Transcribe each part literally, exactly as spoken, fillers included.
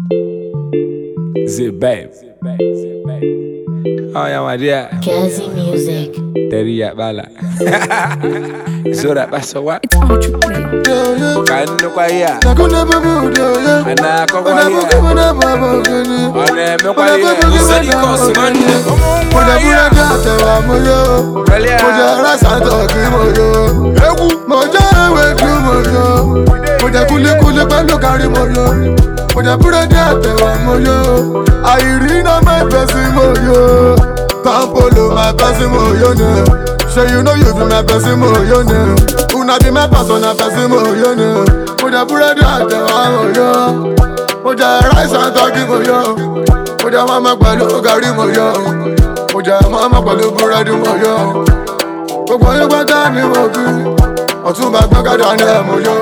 Zip babe. Oh yeah, my dear. Kazi Music. Teria bala. Zora basa wa. It's all you play. Kanu kwa ya. Nakuna babu doya. Ana kwa kwa Ona ya. buku mana babu gani. Ona me kwa ya. Usadi kosmani. Moja bura data wa moyo. Moja rasa toki moyo. Moja ewe tu moyo. Moja kule kule pelu kari moyo. Moja bura data wa moyo. Irina my person moyo. Pampolo my person moyo ne. So you know you be my person moyo ne. Una be my personal person moyo ne. Moja bura data wa moyo. Moja rice and turkey moyo. Moja mama pẹ̀lú gàrí moyo. Moja mama pẹ̀lú búrẹ́dì moyo. Gbogbo yín pátá ni mo bí. Ọ̀túnba gbọ́gàdà ni ẹ̀ moyo.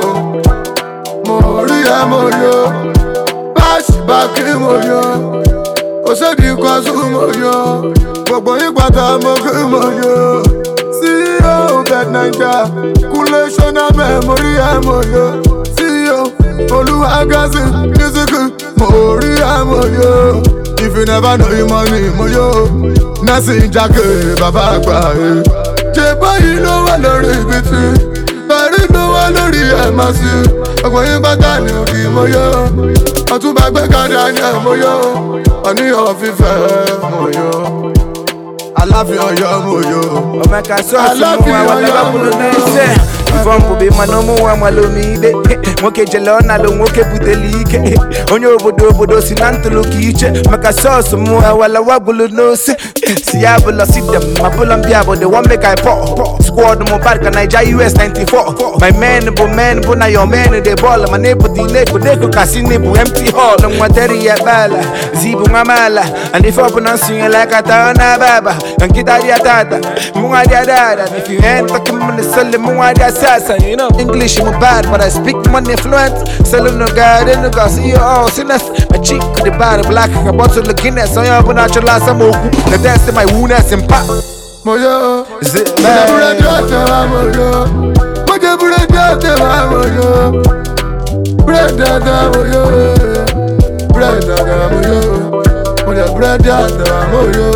Mo rí ẹ̀ moyo. Báṣì bá kí moyo. Òṣèdì kan sún moyo. Gbogbo yín pátá mo kí moyo. C E O Bet Naija. Kúnlé ṣọ́nà mẹ́ mo rí ẹ̀ moyo. C E O Olúwagásí Music mo rí ẹ̀ moyo. If you never know him money moyo. Nasi Jake bàbá àgbà ẹ̀. Jẹ báyìí ló wà lórí ibi tí. Bàrí ló wà lórí ẹ̀ máa sí. Ọgbọ̀n yín bàtà ní òkè moyo. Ọ̀túnba gbẹ́gàdà ní ẹ̀ moyo. Ọ̀níyàn fífẹ́ moyo. Aláàfin Ọ̀yọ́ moyo. Omeka sauce mu wa wala bulu nese. Ifompo be manomo wa malomide. Nwoke jelona lo nwoke butelike. Onye obodo obodo si na ntụlụka iche. Maka sauce mu wa wala wabulu nose. Si ya bula sit them, my bull and biabo, they want make I pop. Squad mo barka Naija U S ninety-four. My man bo man bo na your man they ball. My neighbor di neko neko kasini bo empty hall. Ngwateri ya bala, zibu ngamala. And if up and sing like a taona baba. And kita dia tata, munga dia dada. If you ain't talking money, sell munga dia sasa. You know English mo bad, but I speak money fluent. Sell no god, no god. See you all sinners. My cheek with the body black. A bottle of Guinness. So you have natural last moku. The dance my woundness and pop. Moyo. Zip Moja bura data wa moyo. Moja bura data wa moyo. Bura data moyo. Bura data moyo. Moja bura data wa moyo.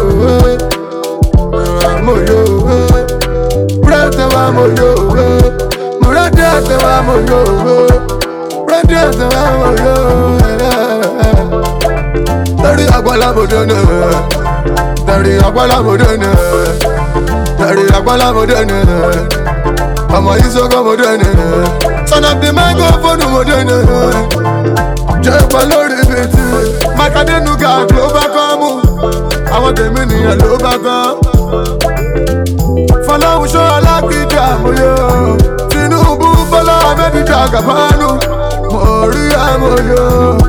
Moyo. Bura data wa moyo. Bura data wa moyo. Bura data wa moyo. Dari agbala modene. Dari agbala modene. Dari agbala modene. Ọmọ Isoko modene. Son of the microphone modene. Jẹ́ pa lórí bìtì. Makadenuga ló bá kọ́ mú. Àwọn tèmi nìyẹn ló bá kọ́. Fọláhùnṣọ́ Alákìjà moyo. Tinubu Bọ́lá Ahmed Jagaban. Mo rí àmọ́yọ́.